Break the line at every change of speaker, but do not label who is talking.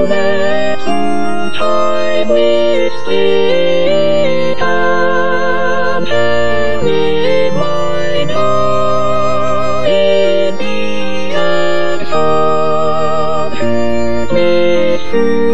met through time with stick and in mine eye in the end come me through